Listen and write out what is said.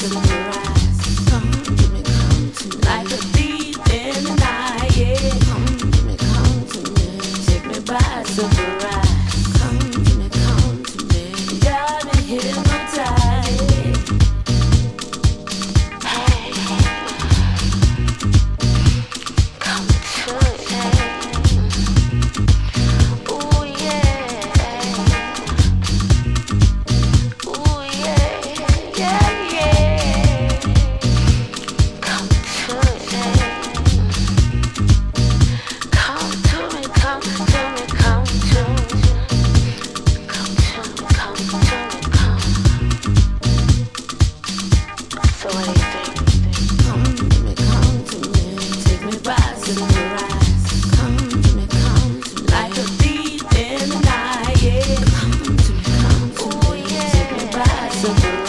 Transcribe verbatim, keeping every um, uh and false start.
surprise. Come to me, come to me. Like a thief in the night, yeah. Come to me, come to me. Take me by surprise. Come to me, come to me. You got me hypnotized. Hey, come to me. Ooh yeah. Ooh yeah, yeah, yeah. Come to me. Come to me, come to me, come to me. Come to me, come to me, come. So what do you think? Come to me, come to me. Take me by surprise. Come to me, come to me. Like a thief in the night, yeah. Come to me, come to me. Take me by surprise.